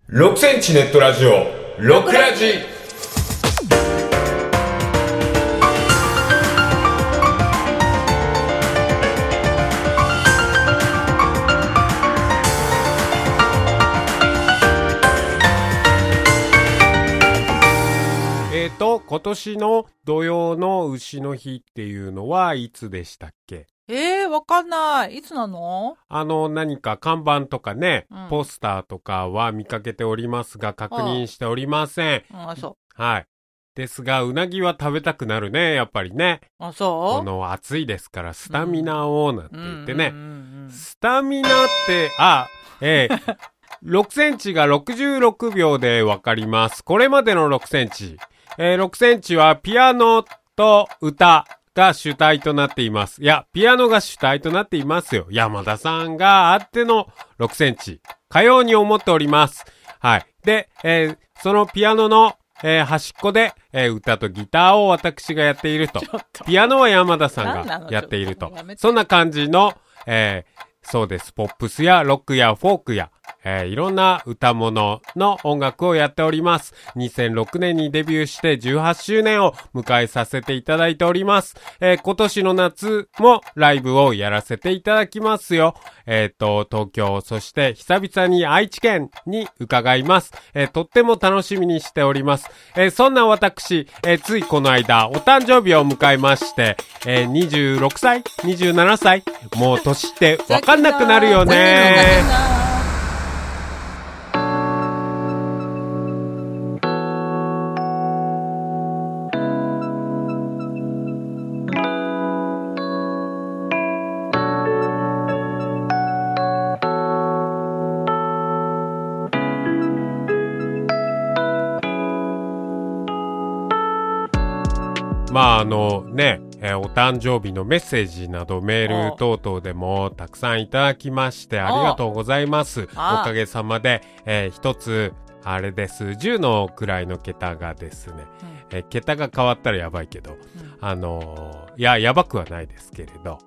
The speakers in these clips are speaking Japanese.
6センチネットラジオ6ラジ。今年の土曜の牛の日っていうのはいつでしたっけ？ わかんない。いつなの？ 何か看板とかね、ポスターとかは見かけておりますが、確認しておりません。 そう。 はい。ですが、うなぎは食べたくなるね、やっぱりね。 そう？ この暑いですから、スタミナをなんて言ってね。スタミナって、6センチが66秒でわかります。これまでの6センチ。6センチはピアノと歌が主体となっています。いや、ピアノが主体となっていますよ。山田さんがあっての6センチ。かように思っております。はい。で、そのピアノの、端っこで、歌とギターを私がやっていると。ピアノは山田さんがやっていると。そんな感じの、そうです。ポップスやロックやフォークや、いろんな歌物の音楽をやっております。2006年にデビューして18周年を迎えさせていただいております。今年の夏もライブをやらせていただきますよ。東京、そして久々に愛知県に伺います。とっても楽しみにしております。そんな私、ついこの間お誕生日を迎えまして、26歳 ?27 歳もう年ってわかんなくなるよね。まあね、お誕生日のメッセージなどメール等々でもたくさんいただきましてありがとうございます。おかげさまで、一つあれです。10の位の桁がですね、桁が変わったらやばいけど、いや、やばくはないですけれど、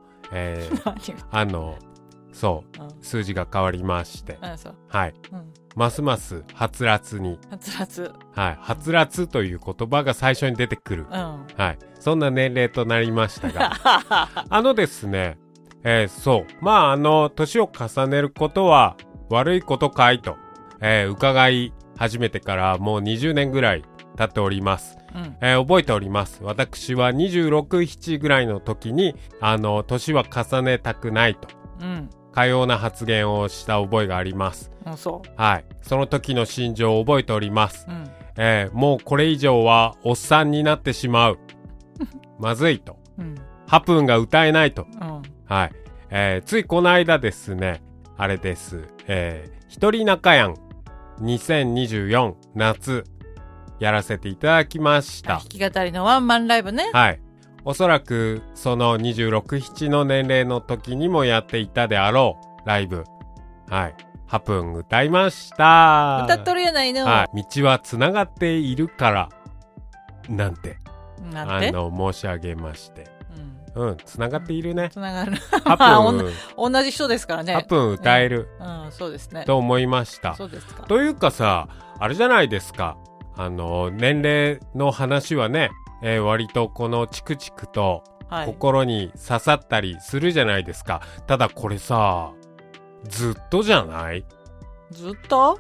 そう、数字が変わりまして、はい。ますますはつらつに。はい。はつらつという言葉が最初に出てくる。はい。そんな年齢となりましたが。ですね、そう。まあ、年を重ねることは悪いことかいと、伺い始めてからもう20年ぐらい経っております。覚えております。私は26、7ぐらいの時に、年は重ねたくないと。かような発言をした覚えがあります。はい。その時の心情を覚えております。もうこれ以上はおっさんになってしまう。まずいと。ハプンが歌えないと。はい。ついこの間ですね、あれです。一人仲やん2024夏やらせていただきました。 弾き語りのワンマンライブね。 はい。おそらくその26、7の年齢の時にもやっていたであろうライブ。はい。ハプン歌いました。 歌っとるやないの。 はい。道はつながっているから、なんて申し上げまして。つながっているね。 つながる。 ハプン。 同じ人ですからね。 ハプン歌える。 そうですね。 と思いました。 そうですか。 というかさ、あれじゃないですか。年齢の話はね、割とこのチクチクと心に刺さったりするじゃないですか。ただこれさ、ずっとじゃない？ ずっと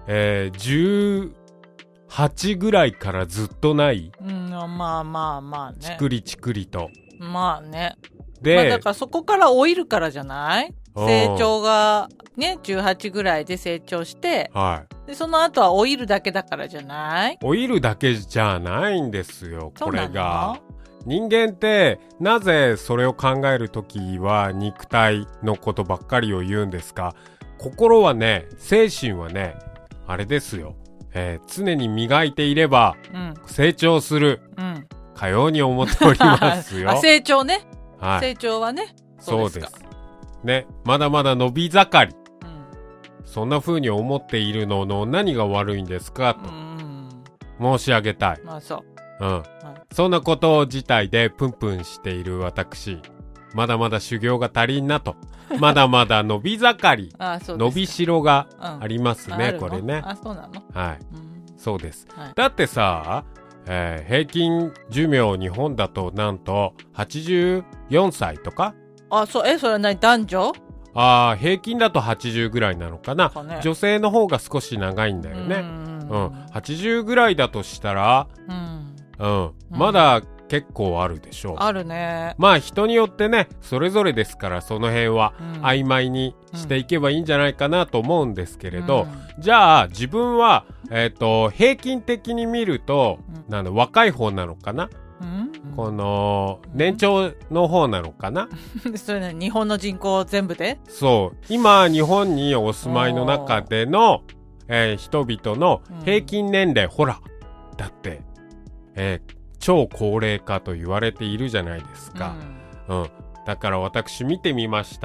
？18ぐらいからずっとない？ まあね。 チクリチクリと。 まあね。 で、 だからそこから老いるからじゃない？成長がね、18ぐらいで成長して、でその後は老いるだけだからじゃない？ 老いるだけじゃないんですよ、これが。人間ってなぜそれを考えるときは肉体のことばっかりを言うんですか？心はね、精神はね、あれですよ。常に磨いていれば成長する。かように思っておりますよ。 成長ね。 はい。 成長はね。 そうです。ね、まだまだ伸び盛り。そんな風に思っているのの何が悪いんですかと申し上げたい。 そう。 そんなこと自体でプンプンしている私まだまだ修行が足りんなと。まだまだ伸び盛り、伸びしろがありますね、これね。 そうなの？ はい。そうです。だってさ、平均寿命日本だとなんと84歳とか？ それは何、男女？ 平均だと80ぐらいなのかな。女性の方が少し長いんだよね。80ぐらいだとしたら、まだ結構あるでしょう。 あるね。 まあ人によってね、それぞれですから、その辺は曖昧にしていけばいいんじゃないかなと思うんですけれど、じゃあ自分は、平均的に見ると、若い方なのかな、この年長の方なのかなそれね、日本の人口全部で？そう。 今日本にお住まいの中での、人々の平均年齢、ほら、だって、超高齢化と言われているじゃないですか。だから私見てみました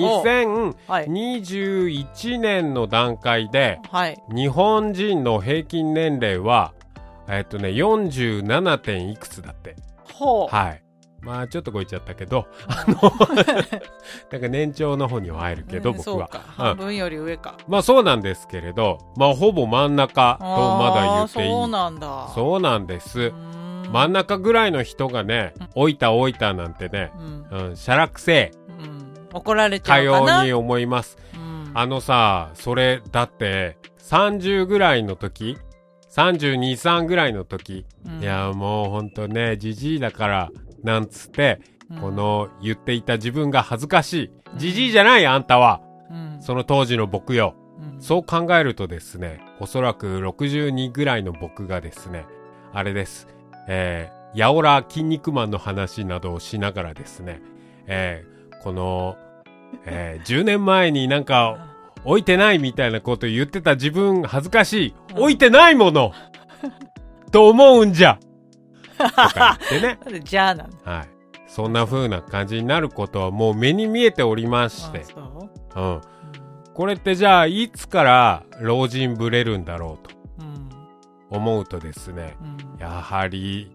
。2021年の段階で、日本人の平均年齢は、47. 点いくつだって。はい。まあちょっとこいちゃったけど、なんか年長の方には入るけど、僕は。 半分より上か。 まあそうなんですけれど、まあほぼ真ん中とまだ言っていい。 そうなんだ。 そうなんです。真ん中ぐらいの人がね、おいたなんてね、しゃらくせえ。 怒られちゃうかな。 かように思います。さ、それ、だって、30ぐらいの時、32、3ぐらいの時、いや、もうほんとね、じじいだから、なんつって、この言っていた自分が恥ずかしい。じじいじゃないあんたは。その当時の僕よ。そう考えるとですね、おそらく62ぐらいの僕がですね、あれです。やおら筋肉マンの話などをしながらですね、この、10年前になんか置いてないみたいなこと言ってた自分恥ずかしい。置いてないものと思うんじゃとか言ってね。 じゃあなんだ。 はい。そんな風な感じになることはもう目に見えておりまして。これってじゃあいつから老人ぶれるんだろうと。思うとですね、やはり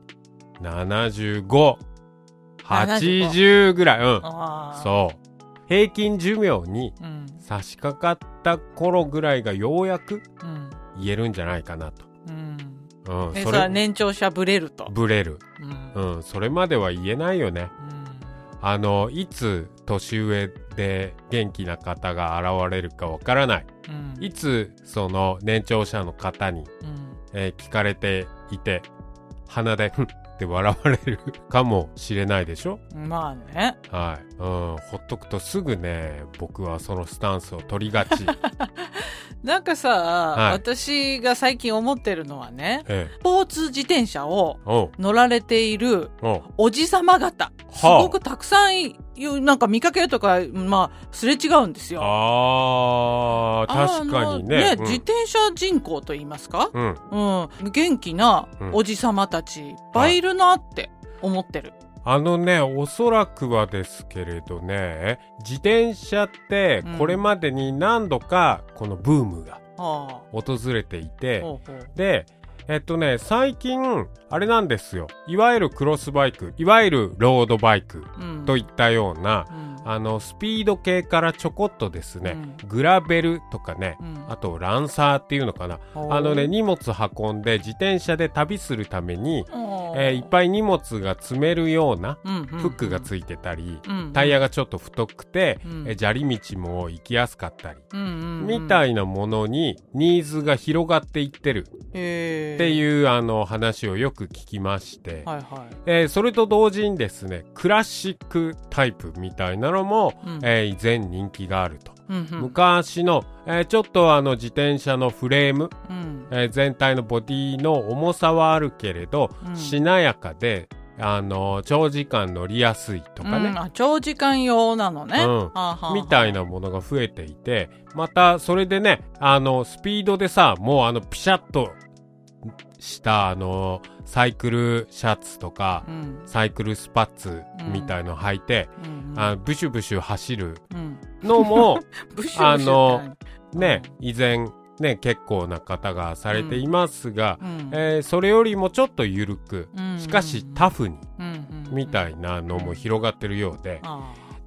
75、80ぐらい、そう。平均寿命に差し掛かった頃ぐらいがようやく言えるんじゃないかなと。 それは年長者ブレると。 ブレる。それまでは言えないよね。いつ年上で元気な方が現れるかわからない。いつその年長者の方に、聞かれていて鼻でふんって笑われるかもしれないでしょ。 まあね。 はい。ほっとくとすぐね、僕はそのスタンスを取りがち。 なんかさ、私が最近思ってるのはね、スポーツ自転車を乗られているおじさま方、すごくたくさんなんか見かけるとか、まあ、すれ違うんですよ。 確かにね。 自転車人口と言いますか、元気なおじさまたち、いっぱいいるなって思ってる。 おそらくはですけれどね、自転車ってこれまでに何度かこのブームが訪れていて、で、最近、あれなんですよ。いわゆるクロスバイク、いわゆるロードバイクといったような、スピード系からちょこっとですね、グラベルとかね、あとランサーっていうのかな。荷物運んで自転車で旅するために、いっぱい荷物が積めるようなフックがついてたり、タイヤがちょっと太くて、砂利道も行きやすかったり、みたいなものにニーズが広がっていってるっていう話をよく聞きまして、それと同時にですね、クラシックタイプみたいなのも、依然人気があると。昔の、ちょっと自転車のフレーム、全体のボディの重さはあるけれど、しなやかで長時間乗りやすいとかね、 長時間用なのね、 みたいなものが増えていて、またそれでね、スピードでさ、もうピシャッとしたサイクルシャツとか、サイクルスパッツみたいの履いて、ブシュブシュ走るのもね、以前ね、結構な方がされていますが、それよりもちょっと緩く、しかしタフに、みたいなのも広がってるようで、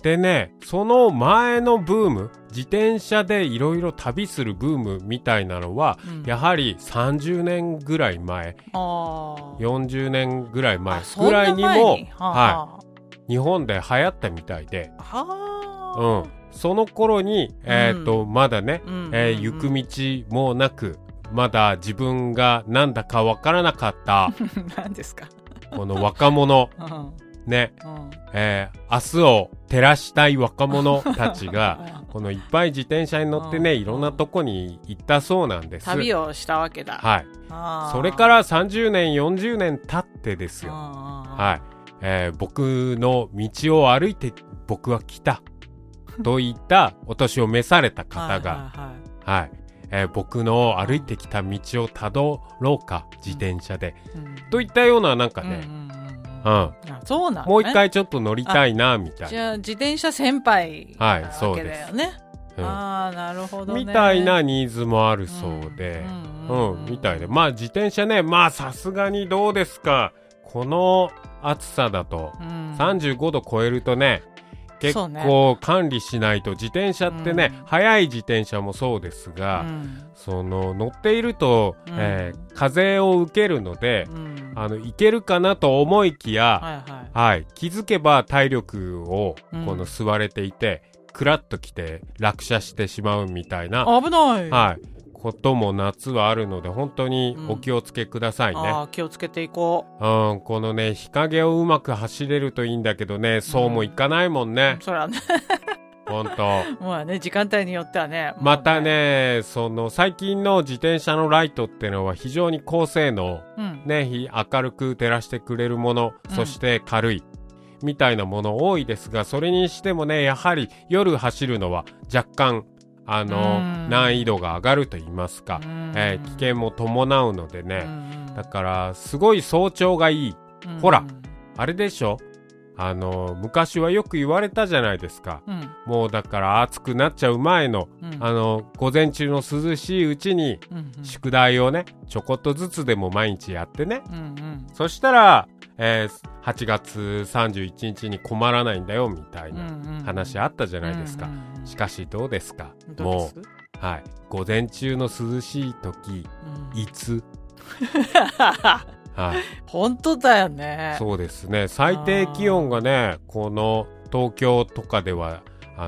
でね、その前のブーム、自転車でいろいろ旅するブームみたいなのは、やはり30年ぐらい前、40年ぐらい前ぐらいにも、日本で流行ったみたいで、その頃に、まだね、行く道もなく、まだ自分がなんだかわからなかった何ですかこの若者、ね、明日を照らしたい若者たちがこのいっぱい自転車に乗ってね、いろんなとこに行ったそうなんです。 旅をしたわけだ。 はい。それから30年40年経ってですよ。はい。僕の道を歩いて僕は来たといったお年を召された方が、はい。僕の歩いてきた道をたどろうか、自転車で、といったようななんかね、 そうなんね、 もう一回ちょっと乗りたいなみたいな。 じゃあ自転車先輩なわけだよね。なるほどね。 みたいなニーズもあるそうで、みたいで、まあ自転車ね、まあさすがにどうですか、この暑さだと、35度超えるとね、結構管理しないと。自転車ってね、速い自転車もそうですが、その乗っていると、風を受けるので、いけるかなと思いきや、気づけば体力をこの吸われていて、クラッときて落車してしまうみたいな、 危ない、 ことも夏はあるので、本当にお気をつけくださいね。 気をつけていこう。 このね、日陰をうまく走れるといいんだけどね、そうもいかないもんね。 そらね。 本当。 まあね、時間帯によってはね。 またね、その最近の自転車のライトってのは非常に高性能、ね、明るく照らしてくれるもの、そして軽いみたいなもの多いですが、それにしてもね、やはり夜走るのは若干難易度が上がると言いますか、危険も伴うのでね、だからすごい早朝がいい。ほら、あれでしょ、昔はよく言われたじゃないですか、もうだから暑くなっちゃう前の、午前中の涼しいうちに、宿題をねちょこっとずつでも毎日やってね、そしたら、8月31日に困らないんだよみたいな話あったじゃないですか。しかしどうですか、もう、午前中の涼しい時、いつ本当だよね。 そうですね。最低気温がね、この東京とかでは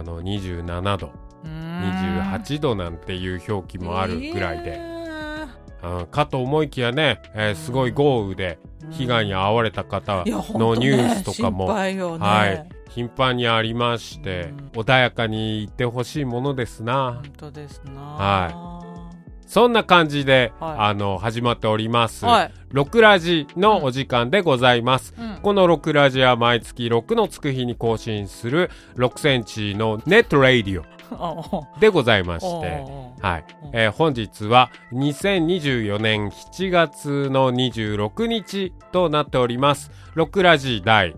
27度、28度なんていう表記もあるぐらいで、かと思いきやね、すごい豪雨で被害に遭われた方のニュースとかも、頻繁にありまして、穏やかに行ってほしいものですな。 本当ですな。 そんな感じで、始まっております、ロクラジのお時間でございます、このロクラジは毎月6のつく日に更新する6センチのネットラディオでございまして、本日は2024年7月の26日となっております。ロクラジ第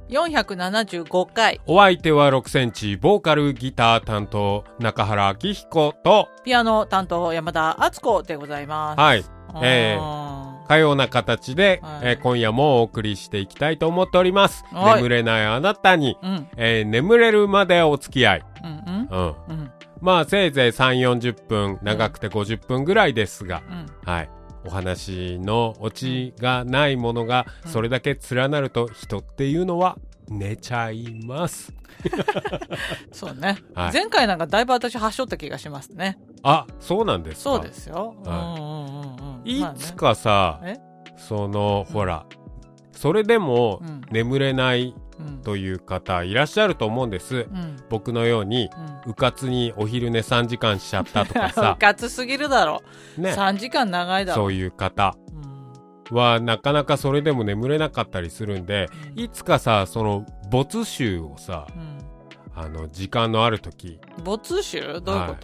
475回。 お相手は6センチボーカルギター担当中原明彦とピアノ担当山田敦子でございます。 かような形で、今夜もお送りしていきたいと思っております。眠れないあなたに、眠れるまでお付き合い。まあせいぜい3、40分、長くて50分ぐらいですが、お話のオチがないものがそれだけ連なると、人っていうのは寝ちゃいます。 そうね、前回なんかだいぶ私はしょった気がしますね。 そうなんですか。 そうですよ。 いつかさ、ほら、それでも眠れないという方いらっしゃると思うんです、僕のように、うかつにお昼寝3時間しちゃったとかさうかつすぎるだろ、3時間長いだろ。 そういう方はなかなかそれでも眠れなかったりするんで、いつかさ、その没集をさ、時間のある時。 没集どういうこと？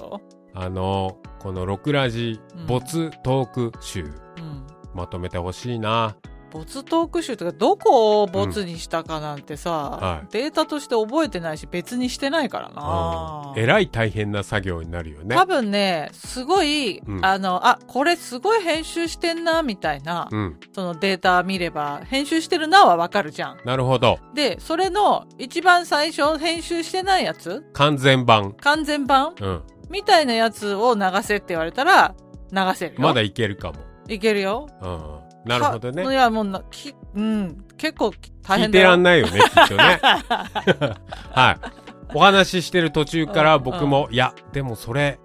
このロクラジ没トーク集、まとめてほしいな。 没トーク集とかどこを没にしたかなんてさ、データとして覚えてないし別にしてないからな。 えらい大変な作業になるよね。 多分ね、すごい、これすごい編集してんなみたいな、そのデータ見れば編集してるなはわかるじゃん。 なるほど。 で、それの一番最初編集してないやつ、 完全版みたいなやつを流せって言われたら流せるよ。 まだいけるかも。 いけるよ。 なるほどね。 いや、もう結構大変だよ。 聞いてらんないよね、きっとね。はい。お話ししてる途中から僕も、いや、でもそれ、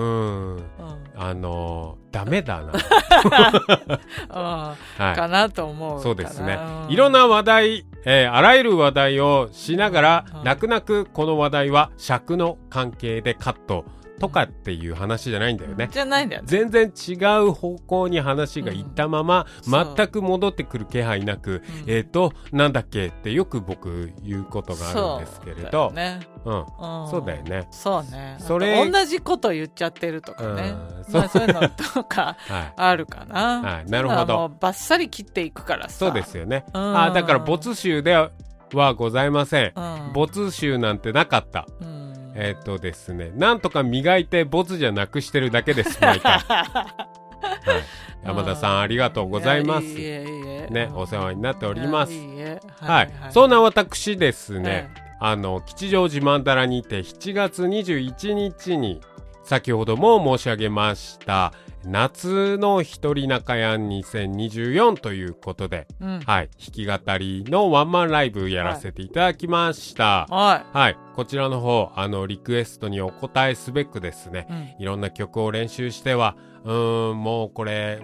ダメだな。 かなと思う。 そうですね。いろんな話題、あらゆる話題をしながら、泣く泣くこの話題は尺の関係でカット。とかっていう話じゃないんだよね。 じゃないんだよね。 全然違う方向に話がいったまま、全く戻ってくる気配なく、なんだっけってよく僕言うことがあるんですけれど。そうだよね。 そうね。それ同じこと言っちゃってるとかね。そういうのとかあるかな。 なるほど。 バッサリ切っていくからさ。 そうですよね。だから没集ではございません。没集なんてなかった。ですね、なんとか磨いてボツじゃなくしてるだけです、毎回。山田さん、ありがとうございます。ね、お世話になっております。はい。そんな私ですね、吉祥寺曼荼羅にて7月21日に、先ほども申し上げました、夏の一人中やん2024ということで、はい、弾き語りのワンマンライブやらせていただきました。はい。こちらの方、リクエストにお答えすべくですね、いろんな曲を練習しては、もうこれ、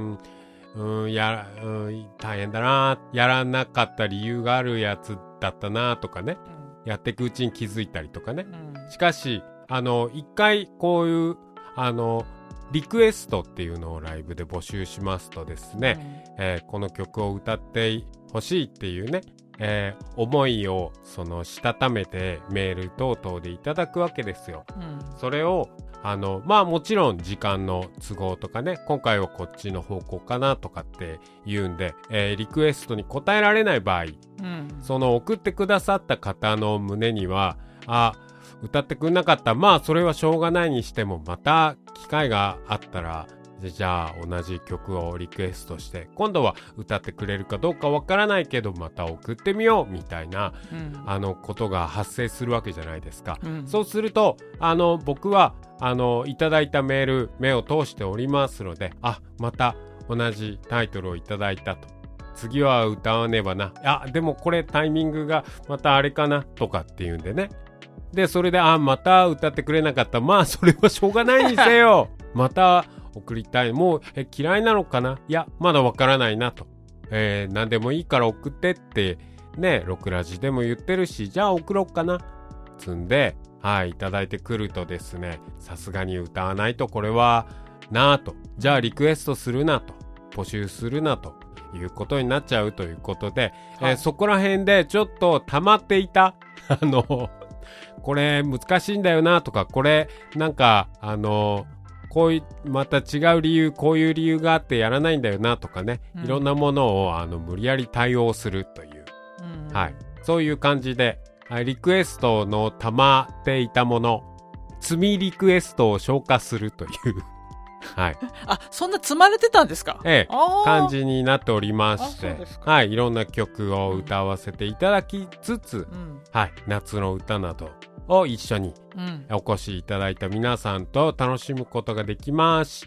大変だな、やらなかった理由があるやつだったなとかね、やっていくうちに気づいたりとかね。しかし、一回こういう、リクエストっていうのをライブで募集しますとですね、この曲を歌ってほしいっていうね、思いをしたためてメール等々でいただくわけですよ。それをもちろん時間の都合とかね、今回はこっちの方向かなとかって言うんで、リクエストに答えられない場合、その送ってくださった方の胸には、歌ってくんなかった。それはしょうがないにしても、また機会があったら、じゃあ同じ曲をリクエストして、今度は歌ってくれるかどうかわからないけど、また送ってみようみたいな、ことが発生するわけじゃないですか。そうすると、僕は、いただいたメール、目を通しておりますので、また同じタイトルをいただいたと。次は歌わねばな。でもこれタイミングがまたあれかなとかっていうんでね。で、それで、また歌ってくれなかった。それはしょうがないにせよ。また送りたい。もう、嫌いなのかな？いや、まだわからないなと。何でもいいから送ってって、ね、ロクラジでも言ってるし、じゃあ送ろっかな。つんで、いただいてくるとですね、さすがに歌わないとこれは、なぁと。じゃあリクエストするなと。募集するなということになっちゃうということで、そこら辺でちょっと溜まっていた、これ難しいんだよなとか、これなんかこういうまた違う理由、こういう理由があってやらないんだよなとかね、いろんなものを無理やり対応するという、そういう感じで、リクエストの溜まっていたもの、積みリクエストを消化するというそんな積まれてたんですか？ 感じになっておりまして、いろんな曲を歌わせていただきつつ、夏の歌などを一緒にお越しいただいた皆さんと楽しむことができました。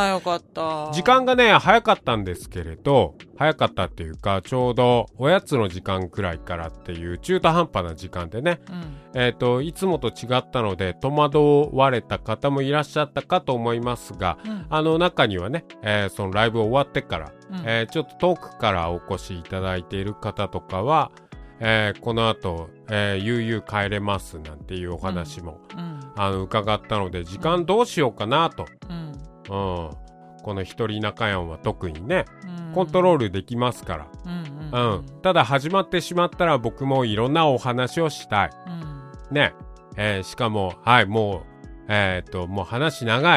よかった。 時間がね、早かったんですけれど、早かったっていうか、ちょうどおやつの時間くらいからっていう中途半端な時間でね、いつもと違ったので戸惑われた方もいらっしゃったかと思いますが、中にはね、そのライブ終わってから、ちょっと遠くからお越しいただいている方とかは、この後、悠々帰れますなんていうお話も、伺ったので、時間どうしようかなと、この一人中やんは特にね、コントロールできますから、ただ始まってしまったら僕もいろんなお話をしたい、ね、しかももうもう話長い、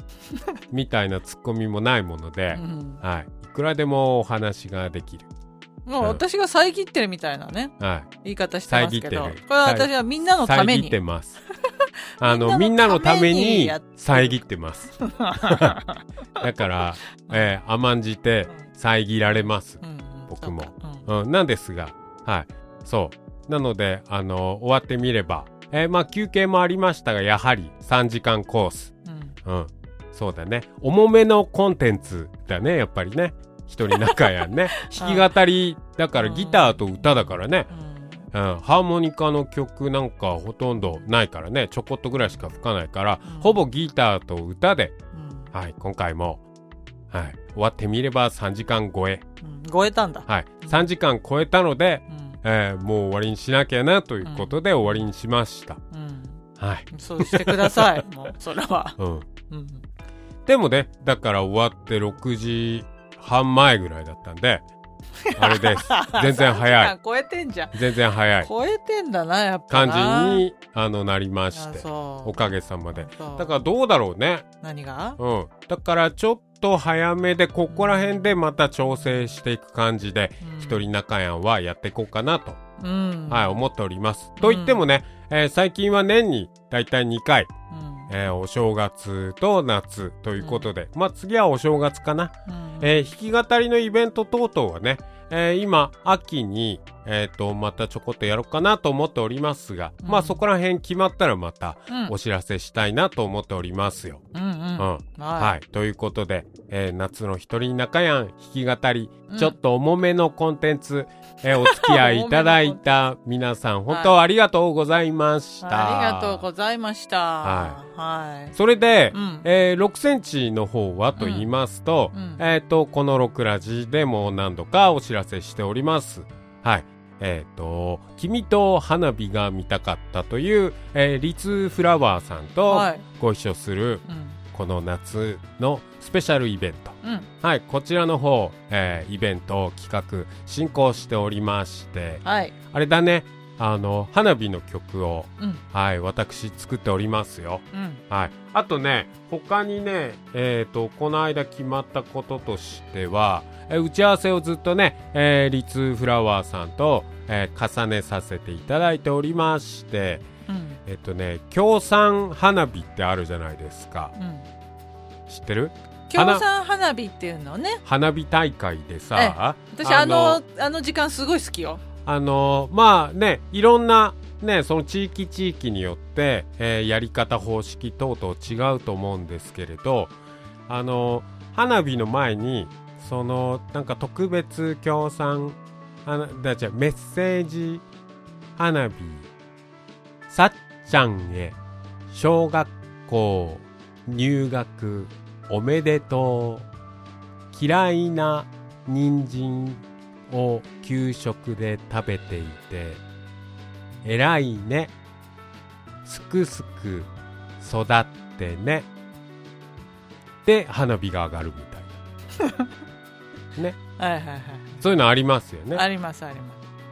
みたいなツッコミもないもので、はい。いくらでもお話ができる。 もう私が遮ってるみたいなね。はい。言い方してますけど。これは私はみんなのために。 遮ってます。みんなのために遮ってます。だから、甘んじて遮られます。僕も。なんですが、はい。そう。なので、終わってみれば、まあ、休憩もありましたが、やはり3時間コース。そうだね。重めのコンテンツだね、やっぱりね。一人仲やんね。弾き語りだからギターと歌だからね。ハーモニカの曲なんかほとんどないからね。ちょこっとぐらいしか吹かないから、ほぼギターと歌で、はい、今回も、はい、終わってみれば3時間超え。 超えたんだ。 はい、3時間超えたので、もう終わりにしなきゃなということで終わりにしました。はい。 そうしてください。もう、それは。 でもね、だから終わって6時半前ぐらいだったんで、あれです。全然早い。 超えてんじゃん。 全然早い。 超えてんだな、やっぱな。 感じに、なりまして。おかげさまで。だからどうだろうね。 何が？ だからちょっと早めで、ここら辺でまた調整していく感じで、一人仲やんはやっていこうかなと。はい、思っております。と言ってもね、最近は年にだいたい2回。お正月と夏ということで、まあ次はお正月かな。弾き語りのイベント等々はね、今秋にまたちょこっとやろうかなと思っておりますが、まあそこら辺決まったらまたお知らせしたいなと思っておりますよ。はい。ということで、夏の一人仲やん弾き語り、ちょっと重めのコンテンツ、お付き合いいただいた皆さん、本当ありがとうございました。 ありがとうございました。はい。 それで、6センチの方はと言いますと、この6ラジでも何度かお知らせしております。はい。君と花火が見たかったという、リツフラワーさんとご一緒する、この夏のスペシャルイベント。はい、こちらの方、イベント企画進行しておりまして、あれだね、花火の曲を、はい、私作っておりますよ。はい。あとね、他にね、この間決まったこととしては、打ち合わせをずっとね、リツフラワーさんと、重ねさせていただいておりまして、協賛花火ってあるじゃないですか。知ってる？ 協賛花火っていうのね。 花火大会でさ、 私あの時間すごい好きよ。 まあね、いろんなね、その地域によって、やり方方式等々違うと思うんですけれど、花火の前にそのなんか特別協賛メッセージ花火、さっちゃんへ小学校入学おめでとう、嫌いな人参を給食で食べていて偉いね、すくすく育ってねで花火が上がるみたいなね。そういうのありますよね。 ありますあります。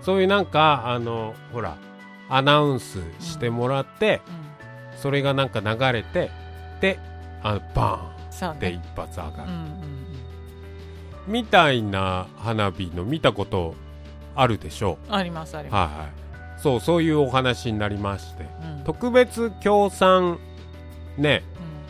そういうなんかほらアナウンスしてもらって、それがなんか流れてでバーンって一発上がる、みたいな花火の見たことあるでしょう。 ありますあります。そういうお話になりまして、特別協賛ね、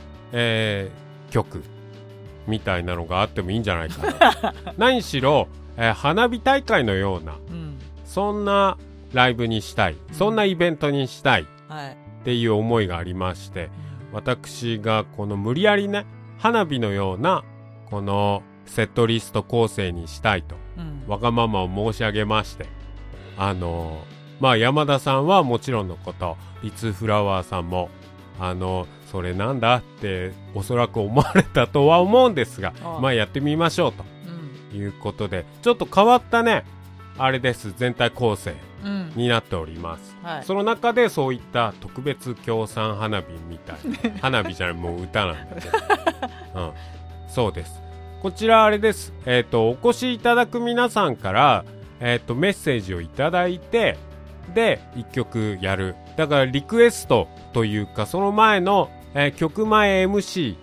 曲みたいなのがあってもいいんじゃないかな。何しろ、花火大会のような、そんなライブにしたい、そんなイベントにしたいっていう思いがありまして、私がこの無理やりね、花火のようなこのセットリスト構成にしたいと、わがままを申し上げまして、まあ山田さんはもちろんのこと、リツフラワーさんもそれなんだっておそらく思われたとは思うんですが、まあやってみましょうということで、ちょっと変わったね、あれです、全体構成になっております、その中でそういった特別協賛花火みたいな花火じゃない、もう歌なんだけど、そうです。こちらあれです、お越しいただく皆さんから、メッセージをいただいて、で一曲やる。だからリクエストというか、その前の、曲前 MC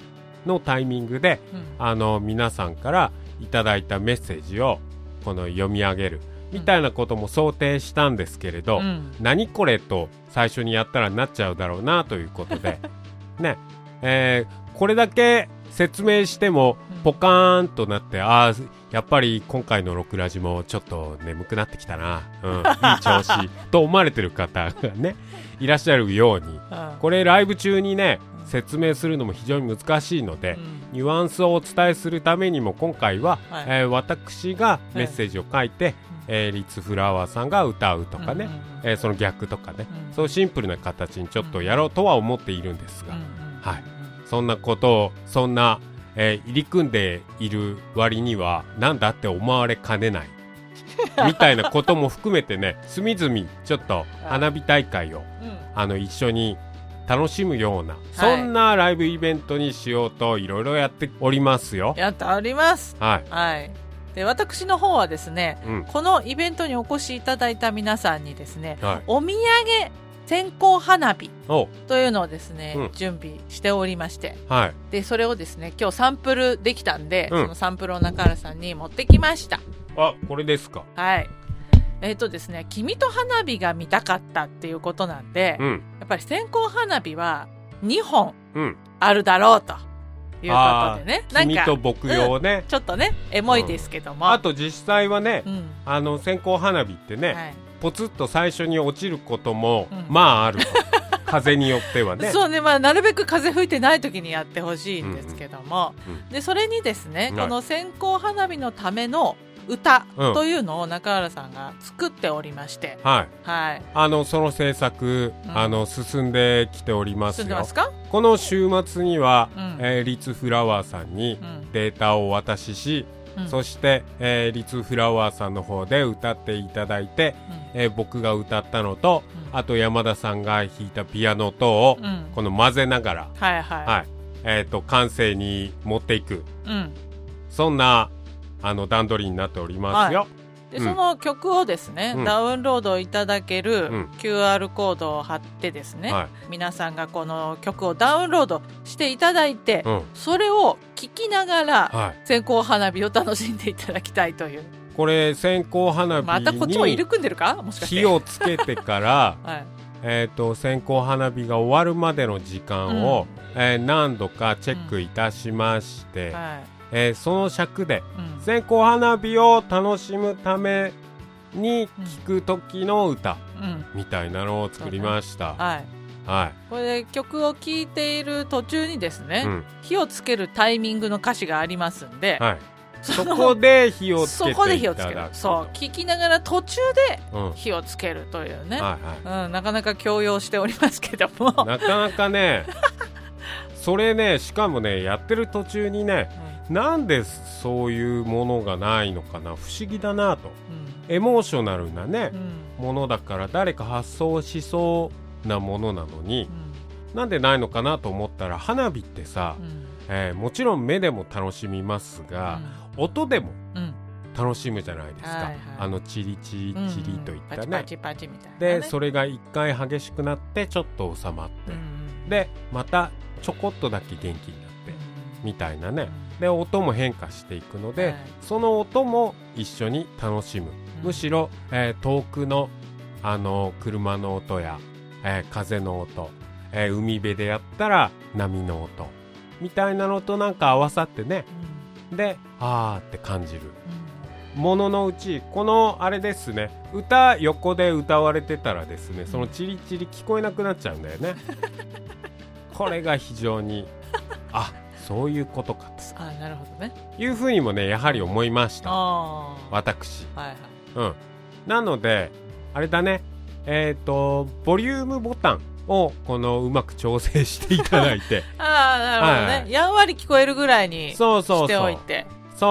のタイミングで、皆さんからいただいたメッセージをこの読み上げるみたいなことも想定したんですけれど、何これと最初にやったらなっちゃうだろうなということでね、これだけ説明してもポカーンとなって、やっぱり今回のロクラジもちょっと眠くなってきたな、いい調子と思われてる方がねいらっしゃるように、これライブ中にね説明するのも非常に難しいので、ニュアンスをお伝えするためにも今回は、私がメッセージを書いて、リツフラワーさんが歌うとかね、その逆とかね、そうシンプルな形にちょっとやろうとは思っているんですが、そんなことを入り組んでいる割にはなんだって思われかねないみたいなことも含めてね、隅々ちょっと花火大会を、一緒に楽しむような、そんなライブイベントにしようといろいろやっておりますよ。 やっております。で、私の方はですね、このイベントにお越しいただいた皆さんにですね、お土産線香花火というのをですね、準備しておりまして、でそれをですね今日サンプルできたんで、そのサンプルを中原さんに持ってきました。 これですか。 ですね、君と花火が見たかったっていうことなんで、やっぱり線香花火は2本あるだろうということでね、 君と僕用ね、 ちょっとねエモいですけども、 あと実際はね、線香花火ってね、ポツッと最初に落ちることも、ある風によってはね。 そうね、なるべく風吹いてない時にやってほしいんですけども、でそれにですね、この線香花火のための歌というのを中原さんが作っておりまして、その制作、進んできておりますよ。進んでますか？この週末には、リツフラワーさんにデータをお渡しし、そして、リツフラワーさんの方で歌っていただいて、僕が歌ったのと、あと山田さんが弾いたピアノ等を、この混ぜながら、完成に持っていく、そんな段取りになっておりますよ。 でその曲をですね、ダウンロードいただける QR コードを貼ってですね、皆さんがこの曲をダウンロードしていただいて、それを聴きながら、線香花火を楽しんでいただきたいという。 これ線香花火にまたこっちも入り組んでるか、もしかして。 火をつけてから、線香花火が終わるまでの時間を、何度かチェックいたしまして、その尺で、線香花火を楽しむために聴く時の歌、みたいなのを作りました。これで曲を聴いている途中にですね、火をつけるタイミングの歌詞がありますんで、 そこで火をつけていただく。 そう聴きながら途中で火をつけるというね、なかなか強要しておりますけども、 なかなかねそれね、しかもねやってる途中にね、なんでそういうものがないのかな、不思議だなと、エモーショナルなね、ものだから誰か発想しそうなものなのに、なんでないのかなと思ったら、花火ってさ、もちろん目でも楽しみますが、音でも楽しむじゃないですか、チリチリチリといったね、 パチパチみたいなでそれが一回激しくなってちょっと収まって、でまたちょこっとだけ元気になって、みたいなね、で音も変化していくので、その音も一緒に楽しむ、むしろ、遠くの車の音や、風の音、海辺でやったら波の音みたいなのとなんか合わさってね、であーって感じる、もののうち、このあれですね、歌横で歌われてたらですね、そのチリチリ聞こえなくなっちゃうんだよねこれが非常にそういうことかと、 なるほどね、 いうふうにもねやはり思いました、私。なのであれだね、ボリュームボタンをうまく調整していただいてなるほどね、やんわり聞こえるぐらいにしておいて、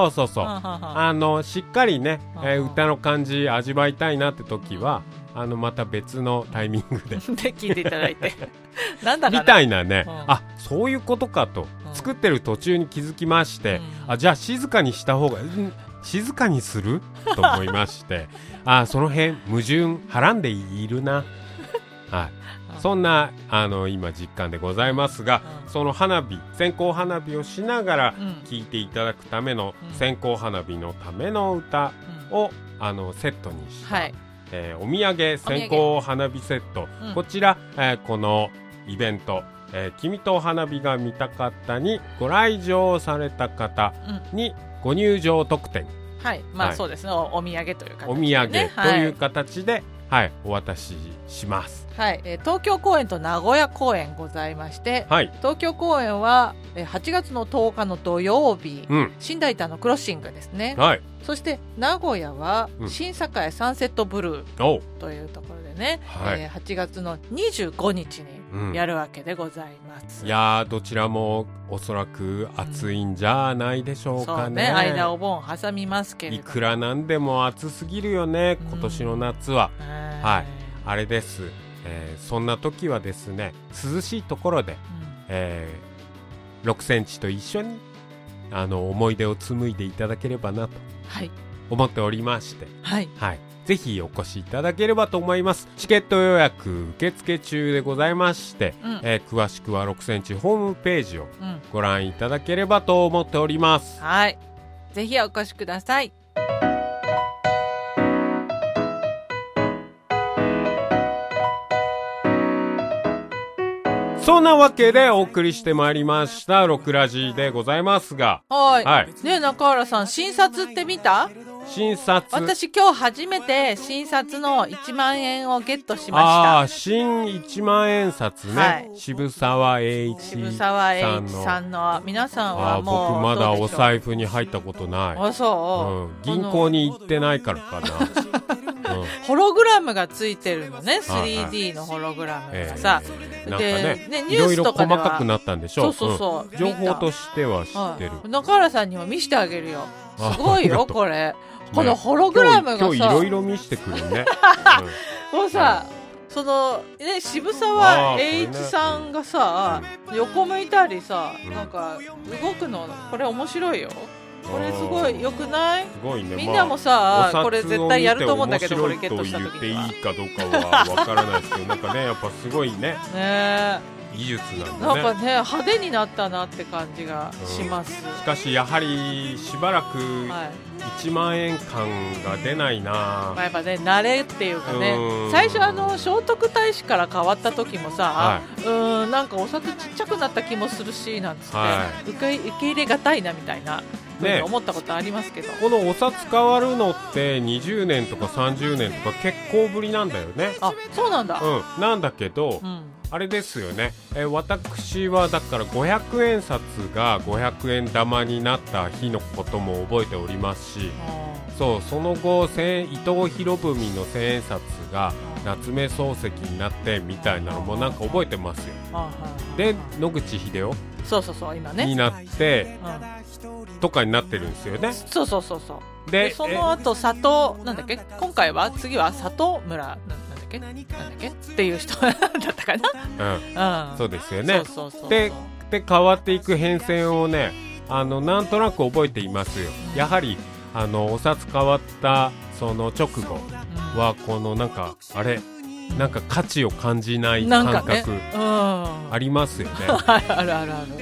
しっかりね、歌の感じ味わいたいなって時は、また別のタイミングで聞いていただいてなんだかなみたいなね、そういうことかと、作ってる途中に気づきまして、じゃあ静かにした方が、静かにすると思いましてその辺矛盾はらんでいるなそんな今実感でございますが、その線香花火をしながら聴いていただくための、線香花火のための歌を、セットにした、お土産線香花火セット、こちら、このイベント、君と花火が見たかったにご来場された方にご入場特典、 そうですね、お土産という形で、 お土産という形で、お渡しします。 東京公演と名古屋公演ございまして、東京公演は8月の10日の土曜日、新大田のクロッシングですね。そして名古屋は新栄サンセットブルーというところでね、8月の25日にやるわけでございます。 いやどちらもおそらく暑いんじゃないでしょうかね。 間お盆挟みますけれども、 いくらなんでも暑すぎるよね、今年の夏は。あれです、そんな時はですね、涼しいところで、6センチと一緒に思い出を紡いでいただければなと思っておりまして、ぜひお越しいただければと思います。チケット予約受付中でございまして、詳しくは6センチホームページをご覧いただければと思っております。 ぜひお越しください。 そんなわけでお送りしてまいりましたロクラジでございますが、 ね、中原さん、新札って見た？ 新札、 私今日初めて新札の1万円をゲットしました。 新1万円札ね、渋沢栄一さんの皆さんはもう僕まだお財布に入ったことない。銀行に行ってないからかな。 ホログラムがついてるのね、3D のホログラムがさ、 なんかね、いろいろ細かくなったんでしょ。情報としては知ってる。 中原さんにも見せてあげるよ。すごいよこれ。このホログラムがさ、 今日いろいろ見せてくるね。 もうさ、そのね、渋沢栄一さんがさ、横向いたりさ、なんか動くの、これ面白いよ。これすごい良くない？すごいね。みんなもさ、これ絶対やると思うんだけど、これゲットした時には。 言っていいかどうかはわからないですけど、なんかね、やっぱすごいね。技術なんだね。 なんかね、派手になったなって感じがします。 しかしやはりしばらく1万円感が出ないな。 やっぱね、慣れっていうかね、最初聖徳太子から変わった時もさ、なんかお札ちっちゃくなった気もするしなんつって、受け入れがたいなみたいな。思ったことありますけど、 このお札変わるのって20年とか30年とか結構ぶりなんだよね。 そうなんだ。 なんだけど、あれですよね、私はだから500円札が500円玉になった日のことも覚えておりますし、その後伊藤博文の1000円札が夏目漱石になってみたいなのもなんか覚えてますよ。で野口英世今ねになって、とかになってるんですよね。 でその後佐藤なんだっけ、次は佐藤村なんだっけっていう人だったかな。 そうですよね。で変わっていく変遷をね、なんとなく覚えていますよ。やはりお札変わったその直後はこのなんかなんか価値を感じない感覚ありますよね。 ある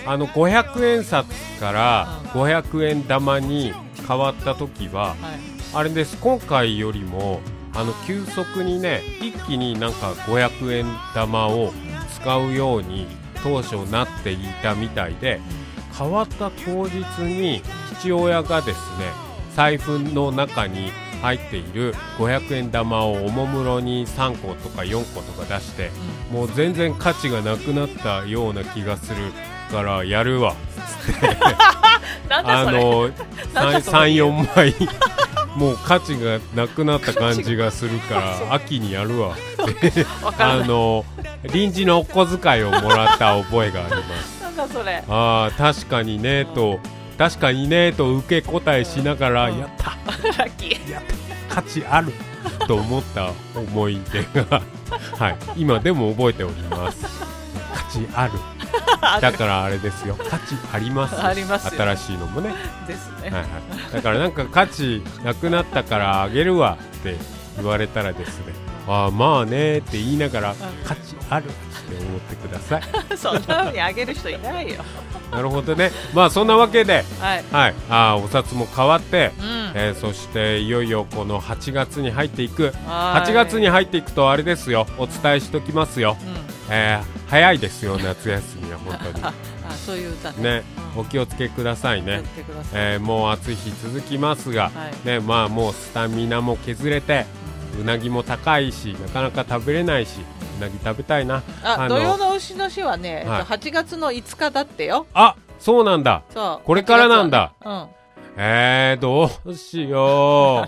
500円札から500円玉に変わった時は、あれです、今回よりも急速にね、一気になんか500円玉を使うように当初なっていたみたいで、変わった当日に父親がですね、財布の中に入っている500円玉をおもむろに3個とか4個とか出して、もう全然価値がなくなったような気がするからやるわっつって3,4 枚もう価値がなくなった感じがするから秋にやるわって臨時のお小遣いをもらった覚えがあります。 なんだそれ。 確かにねと受け答えしながら、やったラッキー、 やった価値あると思った思い出が今でも覚えております。価値あるだからあれですよ、価値あります。新しいのもねですね。 だからなんか価値なくなったからあげるわって言われたらですね、 あまあねって言いながら価値あるって思ってくださいそんな風にあげる人いないよなるほどね。まあそんなわけで、はい、お札も変わって、そしていよいよこの8月に入っていく。8月に入っていくとあれですよ、お伝えしときますよ、早いですよ夏休みは本当にそういう歌ね、 お気をつけくださいね。もう暑い日続きますが、ね、まあもうスタミナも削れて、うなぎも高いしなかなか食べれないし、うなぎ食べたいな。 土用の丑の日はね、8月の5日だってよ。 あ、そうなんだ。これからなんだ。どうしよう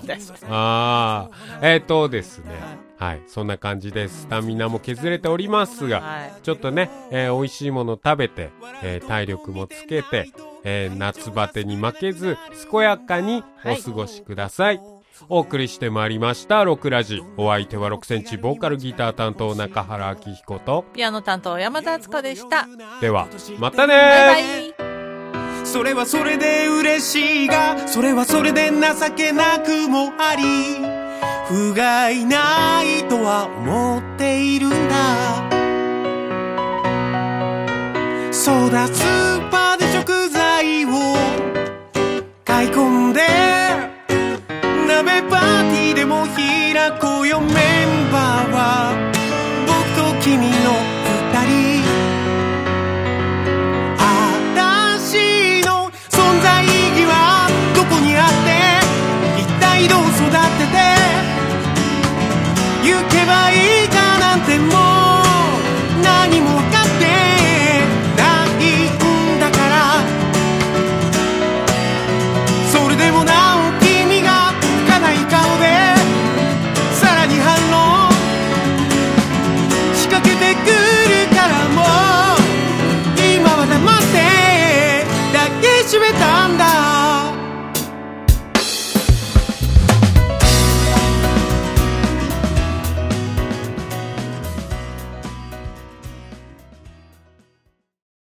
ですね、はい、そんな感じでスタミナも削れておりますが、ちょっとね、美味しいもの食べて、体力もつけて、夏バテに負けず健やかにお過ごしください。お送りしてまいりましたロクラジ。お相手は6センチボーカルギター担当中原明彦とピアノ担当山田敦子でした。 ではまたね。 バイバイ。 それはそれで嬉しいが、それはそれで情けなくもあり、不甲斐ないとは思っているんだ。そうだ、スーパーで食材を買い込んで、鍋パーティーでも開こうよ。メンバーは僕と君の二人。私の存在意義はどこにあって、一体どう育ててゆけばいいかなんてもう